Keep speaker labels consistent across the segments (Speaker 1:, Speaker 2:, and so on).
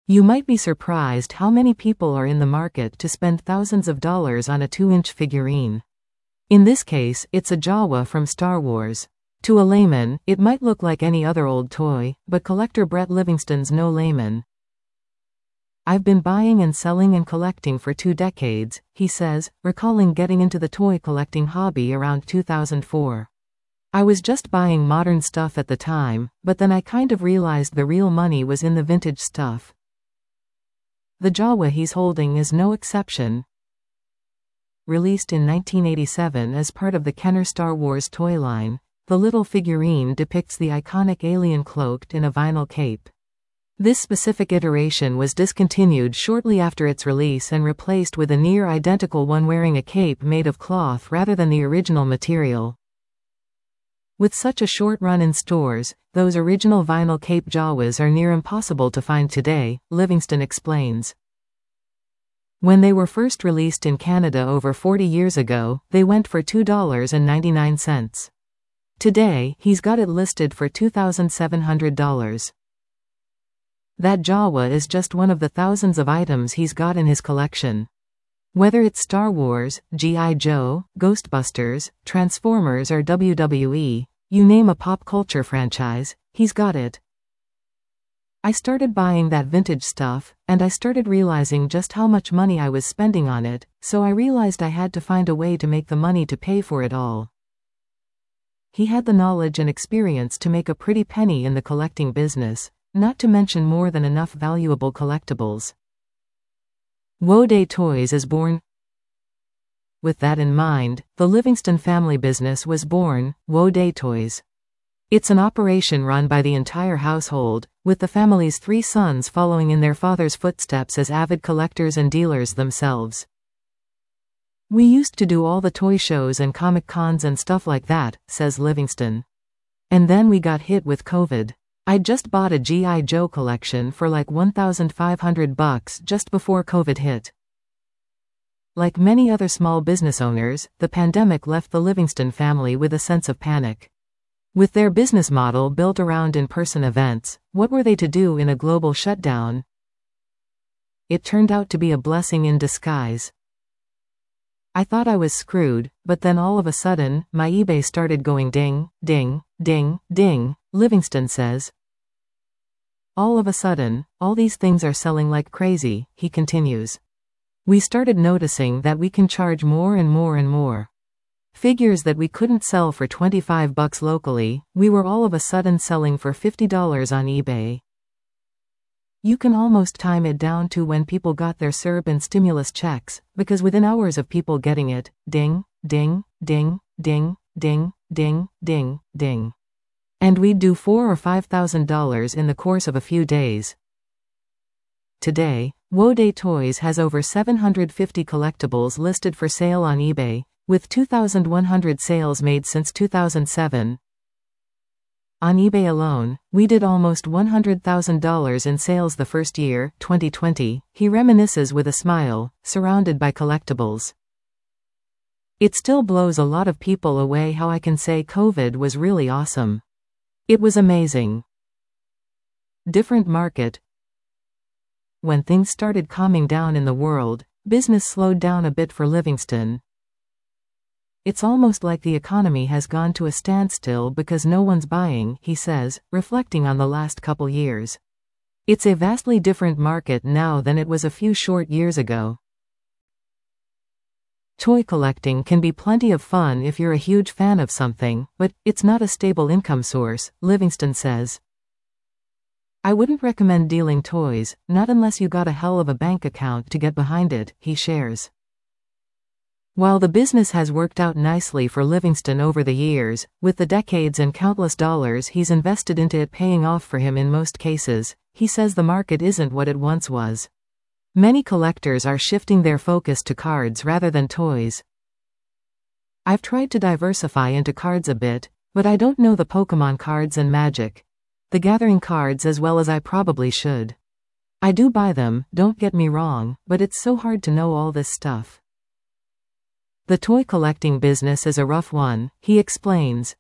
Speaker 1: You might be surprised how many people are in the market to spend thousands of dollars on a 2-inch figurine. In this case, it's a Jawa from Star Wars. To a layman, it might look like any other old toy, but collector Brett Livingston's no layman. I've been buying and selling and collecting for 2 decades, he says, recalling getting into the toy collecting hobby around 2004. I was just buying modern stuff at the time, but then I kind of realized the real money was in the vintage stuff. The Jawa he's holding is no exception. Released in 1987 as part of the Kenner Star Wars toy line, the little figurine depicts the iconic alien cloaked in a vinyl cape. This specific iteration was discontinued shortly after its release and replaced with a near-identical one wearing a cape made of cloth rather than the original material. With such a short run in stores, those original vinyl cape Jawas are near impossible to find today, Livingston explains. When they were first released in Canada over 40 years ago, they went for $2.99. Today, he's got it listed for $2,700. That Jawa is just one of the thousands of items he's got in his collection. Whether it's Star Wars, G.I. Joe, Ghostbusters, Transformers or WWE, you name a pop culture franchise, he's got it. I started buying that vintage stuff, and I started realizing just how much money I was spending on it, so I realized I had to find a way to make the money to pay for it all. He had the knowledge and experience to make a pretty penny in the collecting business, not to mention more than enough valuable collectibles. Woday Toys is born. With that in mind, the Livingston family business was born, Woday Toys. It's an operation run by the entire household, with the family's 3 sons following in their father's footsteps as avid collectors and dealers themselves. We used to do all the toy shows and comic cons and stuff like that, says Livingston. And then we got hit with COVID. I'd just bought a G.I. Joe collection for like $1,500 just before COVID hit. Like many other small business owners, the pandemic left the Livingston family with a sense of panic. With their business model built around in-person events, what were they to do in a global shutdown? It turned out to be a blessing in disguise. I thought I was screwed, but then all of a sudden, my eBay started going ding, ding, ding, ding, Livingston says. All of a sudden, all these things are selling like crazy, he continues. We started noticing that we can charge more and more and more. Figures that we couldn't sell for $25 locally, we were all of a sudden selling for $50 on eBay. You can almost time it down to when people got their CERB and stimulus checks, because within hours of people getting it, ding, ding, ding, ding, ding, ding, ding, ding. And we'd do $4,000 or $5,000 in the course of a few days. Today, Woday Toys has over 750 collectibles listed for sale on eBay, with 2,100 sales made since 2007. On eBay alone, we did almost $100,000 in sales the first year, 2020, he reminisces with a smile, surrounded by collectibles. It still blows a lot of people away how I can say COVID was really awesome. It was amazing. Different market. When things started calming down in the world, business slowed down a bit for Livingston. It's almost like the economy has gone to a standstill because no one's buying, he says, reflecting on the last couple years. It's a vastly different market now than it was a few short years ago. Toy collecting can be plenty of fun if you're a huge fan of something, but it's not a stable income source, Livingston says. I wouldn't recommend dealing toys, not unless you got a hell of a bank account to get behind it, he shares. While the business has worked out nicely for Livingston over the years, with the decades and countless dollars he's invested into it paying off for him in most cases, he says the market isn't what it once was. Many collectors are shifting their focus to cards rather than toys. I've tried to diversify into cards a bit, but I don't know the Pokemon cards and Magic the Gathering cards as well as I probably should. I do buy them, don't get me wrong, but it's so hard to know all this stuff. The toy collecting business is a rough one, he explains.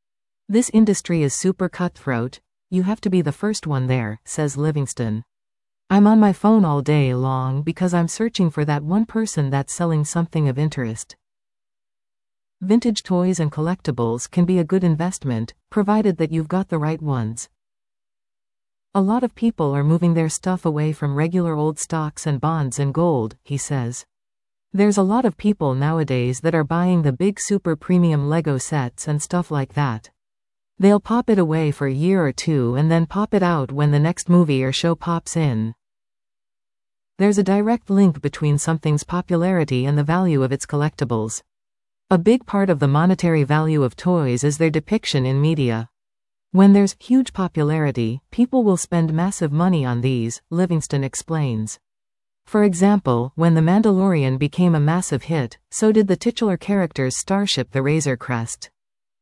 Speaker 1: This industry is super cutthroat, you have to be the first one there, says Livingston. I'm on my phone all day long because I'm searching for that one person that's selling something of interest. Vintage toys and collectibles can be a good investment, provided that you've got the right ones. A lot of people are moving their stuff away from regular old stocks and bonds and gold, he says. There's a lot of people nowadays that are buying the big super premium Lego sets and stuff like that. They'll pop it away for a year or two and then pop it out when the next movie or show pops in. There's a direct link between something's popularity and the value of its collectibles. A big part of the monetary value of toys is their depiction in media. When there's huge popularity, people will spend massive money on these, Livingston explains. For example, when The Mandalorian became a massive hit, so did the titular character's starship, the Razor Crest.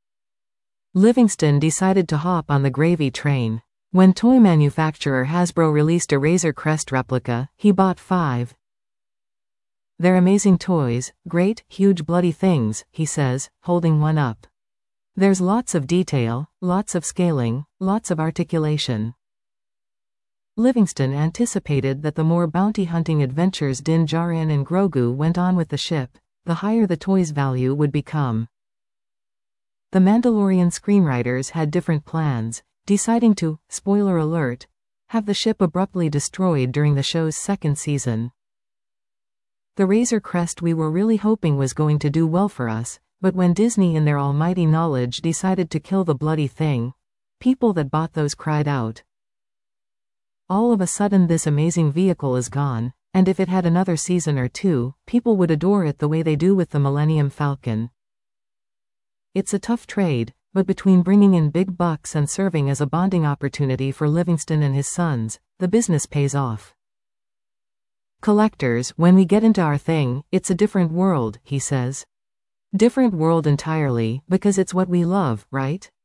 Speaker 1: Livingston decided to hop on the gravy train. When toy manufacturer Hasbro released a Razor Crest replica, he bought 5. They're amazing toys, great, huge bloody things, he says, holding one up. There's lots of detail, lots of scaling, lots of articulation. Livingston anticipated that the more bounty-hunting adventures Din Djarin and Grogu went on with the ship, the higher the toy's value would become. The Mandalorian screenwriters had different plans, deciding to, spoiler alert, have the ship abruptly destroyed during the show's second season. The Razor Crest we were really hoping was going to do well for us, but when Disney in their almighty knowledge decided to kill the bloody thing, people that bought those cried out. All of a sudden this amazing vehicle is gone, and if it had another season or two, people would adore it the way they do with the Millennium Falcon. It's a tough trade, but between bringing in big bucks and serving as a bonding opportunity for Livingston and his sons, the business pays off. Collectors, when we get into our thing, it's a different world, he says. Different world entirely, because it's what we love, right?